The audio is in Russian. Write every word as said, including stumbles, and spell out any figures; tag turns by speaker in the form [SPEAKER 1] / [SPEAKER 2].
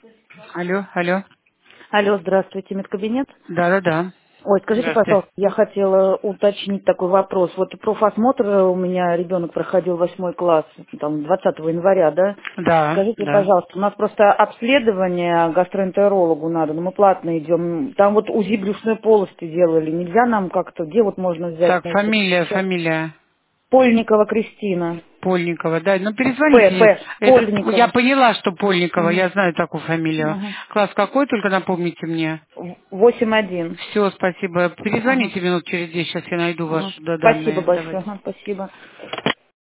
[SPEAKER 1] Алло, алло.
[SPEAKER 2] Алло, здравствуйте, медкабинет.
[SPEAKER 1] Да-да-да.
[SPEAKER 2] Ой, скажите,
[SPEAKER 1] Здравствуйте.
[SPEAKER 2] пожалуйста, я хотела уточнить такой вопрос. Вот профосмотр у меня ребенок проходил восьмой класс, там, двадцатого января, да?
[SPEAKER 1] Да,
[SPEAKER 2] Скажите,
[SPEAKER 1] да.
[SPEAKER 2] пожалуйста, у нас просто обследование гастроэнтерологу надо, но мы платно идем. Там вот УЗИ брюшной полости делали. Нельзя нам как-то, где вот можно взять
[SPEAKER 1] Так,
[SPEAKER 2] на это?
[SPEAKER 1] фамилия, фамилия
[SPEAKER 2] Польникова Кристина.
[SPEAKER 1] Польникова, да. Ну, перезвоните
[SPEAKER 2] П,
[SPEAKER 1] мне.
[SPEAKER 2] П,
[SPEAKER 1] Это, я
[SPEAKER 2] Польникова.
[SPEAKER 1] поняла, что Польникова,
[SPEAKER 2] Мгм.
[SPEAKER 1] я знаю такую фамилию.
[SPEAKER 2] Ага.
[SPEAKER 1] Класс какой, только напомните мне.
[SPEAKER 2] восемь один.
[SPEAKER 1] Все, спасибо.
[SPEAKER 2] Ага.
[SPEAKER 1] Перезвоните минут через десять, сейчас я найду
[SPEAKER 2] Ага.
[SPEAKER 1] ваши да,
[SPEAKER 2] Спасибо
[SPEAKER 1] данные.
[SPEAKER 2] большое.
[SPEAKER 1] Давайте.
[SPEAKER 2] Ага, спасибо.